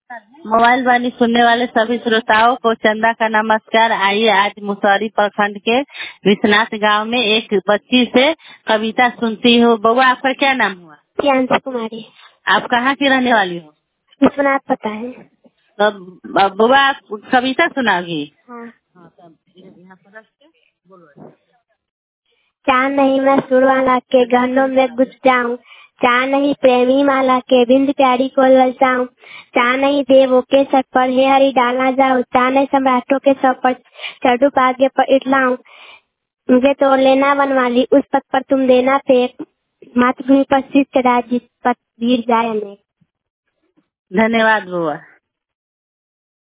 Mobile वाणी सुनने वाले सभी श्रोताओं को चंदा का नमस्कार। आइए आज मुसहरी प्रखंड के विश्वनाथ गांव में एक बच्ची से कविता सुनती हूँ। बउआ, आपका क्या नाम हुआ? प्रियांशु कुमारी। आप कहाँ की रहने वाली हो? विश्वनाथ पता है। तो बउआ, आप कविता सुनाओगी? हाँ। यहाँ पर रख के बोलो। चाह नहीं मैं सुरवाला के गहनों में घुस जाऊं, चाह नहीं प्रेमी माला के बिंद प्यारी को ललचाऊं, चाह नहीं देवों के सर पर हे हरी डाला जाऊं, चाह नहीं सम्राटों के सर पर चढ़ू आगे पर इटलाऊं। मुझे तो लेना बनवाली उस पद पर तुम देना फेंक, मातृभूमि पर शीश चढ़ा जिस पर वीर जाए अनेक। धन्यवाद बुआ।